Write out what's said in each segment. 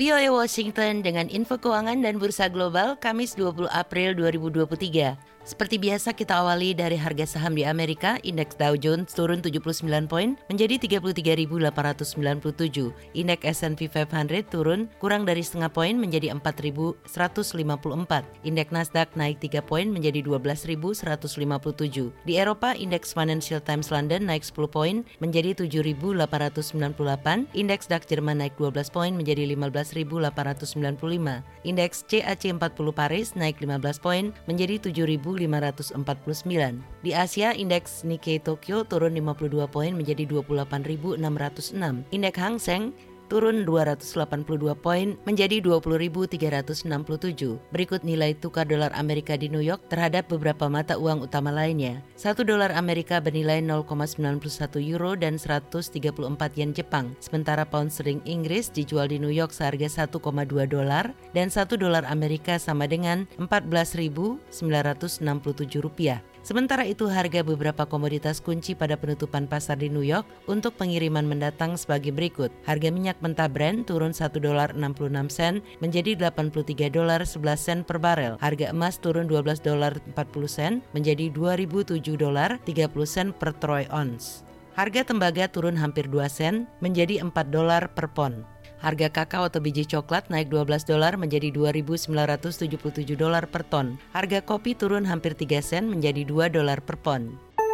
VOA Washington dengan info keuangan dan bursa global Kamis 20 April 2023. Seperti biasa kita awali dari harga saham di Amerika. Indeks Dow Jones turun 79 poin menjadi 33.897. Indeks S&P 500 turun kurang dari setengah poin menjadi 4.154. Indeks Nasdaq naik 3 poin menjadi 12.157. Di Eropa, indeks Financial Times London naik 10 poin menjadi 7.898. Indeks DAX Jerman naik 12 poin menjadi 15.895. Indeks CAC 40 Paris naik 15 poin menjadi 7.549. Di Asia, indeks Nikkei Tokyo turun 52 poin menjadi 28.606. Indeks Hang Seng turun 282 poin menjadi 20.367. Berikut nilai tukar dolar Amerika di New York terhadap beberapa mata uang utama lainnya. 1 dolar Amerika bernilai 0,91 euro dan 134 yen Jepang. Sementara pound sterling Inggris dijual di New York seharga 1,2 dolar dan 1 dolar Amerika sama dengan 14.967 rupiah. Sementara itu harga beberapa komoditas kunci pada penutupan pasar di New York untuk pengiriman mendatang sebagai berikut. Harga minyak mentah Brent turun 1 dolar 66 sen menjadi 83 dolar 11 sen per barel. Harga emas turun 12 dolar 40 sen menjadi 2.007 dolar 30 sen per troy ounce. Harga tembaga turun hampir 2 sen menjadi 4 dolar per pon. Harga kakao atau biji coklat naik 12 dolar menjadi 2.977 dolar per ton. Harga kopi turun hampir 3 sen menjadi 2 dolar per pon.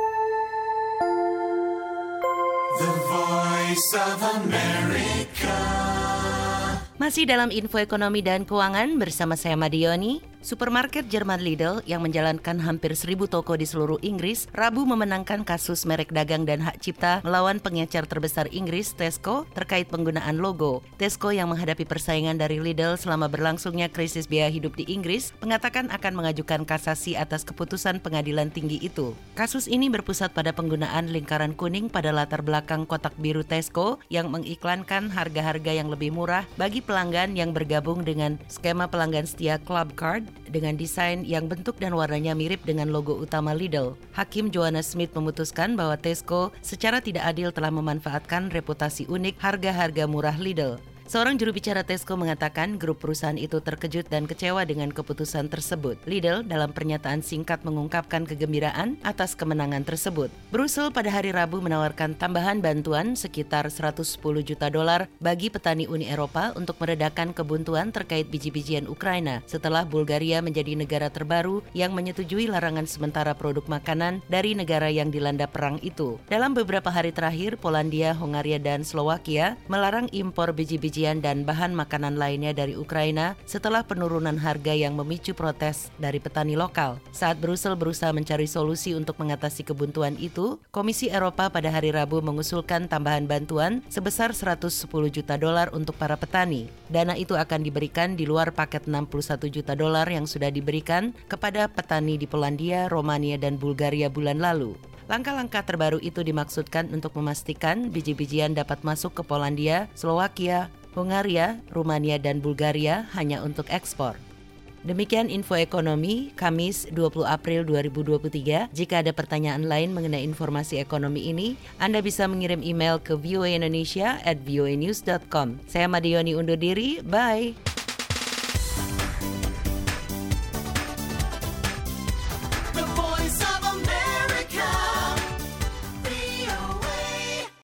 The Voice of America. Masih dalam info ekonomi dan keuangan bersama saya Madioni. Supermarket Jerman Lidl yang menjalankan hampir 1.000 toko di seluruh Inggris Rabu memenangkan kasus merek dagang dan hak cipta melawan pengecer terbesar Inggris Tesco terkait penggunaan logo. Tesco yang menghadapi persaingan dari Lidl selama berlangsungnya krisis biaya hidup di Inggris mengatakan akan mengajukan kasasi atas keputusan pengadilan tinggi itu. Kasus ini berpusat pada penggunaan lingkaran kuning pada latar belakang kotak biru Tesco yang mengiklankan harga-harga yang lebih murah bagi pelanggan yang bergabung dengan skema pelanggan setia Club Card dengan desain yang bentuk dan warnanya mirip dengan logo utama Lidl. Hakim Joanna Smith memutuskan bahwa Tesco secara tidak adil telah memanfaatkan reputasi unik harga-harga murah Lidl. Seorang juru bicara Tesco mengatakan grup perusahaan itu terkejut dan kecewa dengan keputusan tersebut. Lidl dalam pernyataan singkat mengungkapkan kegembiraan atas kemenangan tersebut. Brussels pada hari Rabu menawarkan tambahan bantuan sekitar 110 juta dolar bagi petani Uni Eropa untuk meredakan kebuntuan terkait biji-bijian Ukraina setelah Bulgaria menjadi negara terbaru yang menyetujui larangan sementara produk makanan dari negara yang dilanda perang itu. Dalam beberapa hari terakhir, Polandia, Hongaria, dan Slovakia melarang impor biji-bijian dan bahan makanan lainnya dari Ukraina setelah penurunan harga yang memicu protes dari petani lokal. Saat Brussels berusaha mencari solusi untuk mengatasi kebuntuan itu, Komisi Eropa pada hari Rabu mengusulkan tambahan bantuan sebesar 110 juta dolar untuk para petani. Dana itu akan diberikan di luar paket 61 juta dolar yang sudah diberikan kepada petani di Polandia, Romania, dan Bulgaria bulan lalu. Langkah-langkah terbaru itu dimaksudkan untuk memastikan biji-bijian dapat masuk ke Polandia, Slovakia, Hongaria, Rumania, dan Bulgaria hanya untuk ekspor. Demikian info ekonomi Kamis 20 April 2023. Jika ada pertanyaan lain mengenai informasi ekonomi ini, Anda bisa mengirim email ke voaindonesia@voanews.com. Saya Madioni undur diri, bye!